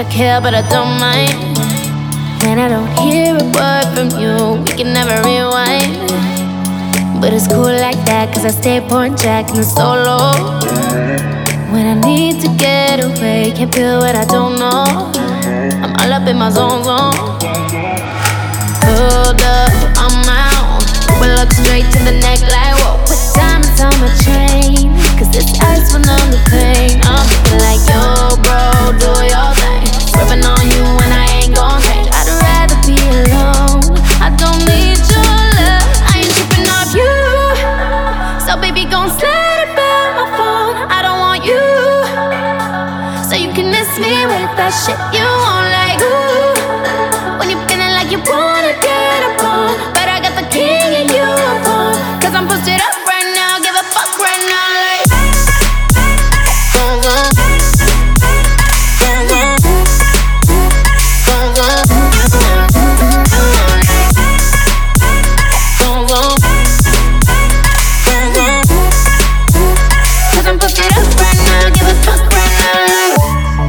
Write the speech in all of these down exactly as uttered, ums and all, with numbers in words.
care, but I don't mind. When I don't hear a word from you, we can never rewind. But it's cool like that, cause I stay pouring Jack in the solo. When I need to get away, can't feel what I don't know. I'm all up in my zone zone. Hold up, I'm out. We look straight to the neck like whoa. Put diamonds on my chain, cause this ice will numb the pain. I'm thinking like yo bro, do your thing. Swerving on you when I ain't gon' change. I'd rather be alone, I don't need your love. I ain't tripping off you, so baby gon' slide about my phone. I don't want you, so you can miss me with that shit you want. Like ooh, when you're feeling like you wanna get up on, but I got the king and you up on, cause I'm posted up right now, give a fuck right now. Like cause I'm posted up right now, give a fuck right now.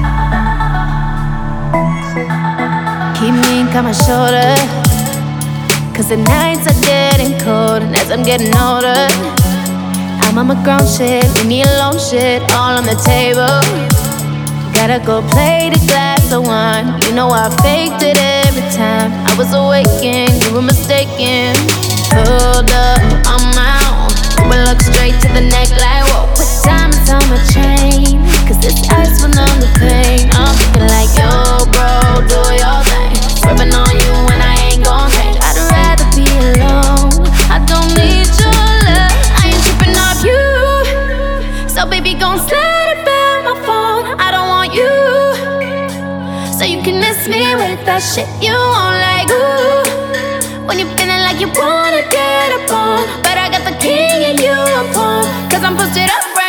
Keep me on my shoulder, cause the nights are getting cold, and as I'm getting older, I'm on my grown shit, leave me alone shit, all on the table. Gotta go play the glass of wine. You know I faked it every time. I was awakened, you were mistaken. Hold up, I'm out. We look straight to the neck like whoa. Put diamonds on my chain, cause this ice will numb the pain. I'm thinking like yo bro, do your thing. Swerving on you when I ain't gon' change. I'd rather be alone, I don't need your love. I ain't tripping off you, so baby gon' slide about my phone. I don't want you, so you can miss me with that shit you want. Like ooh, when you're feeling like you wanna get up on, but I got the king and you up on, cause I'm posted up right